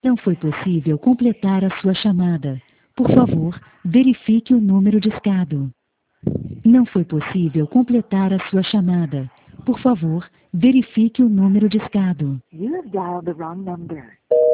Não foi possível completar a sua chamada. Por favor, verifique o número discado. Não foi possível completar a sua chamada. Por favor, verifique o número discado. You have dialed the wrong number.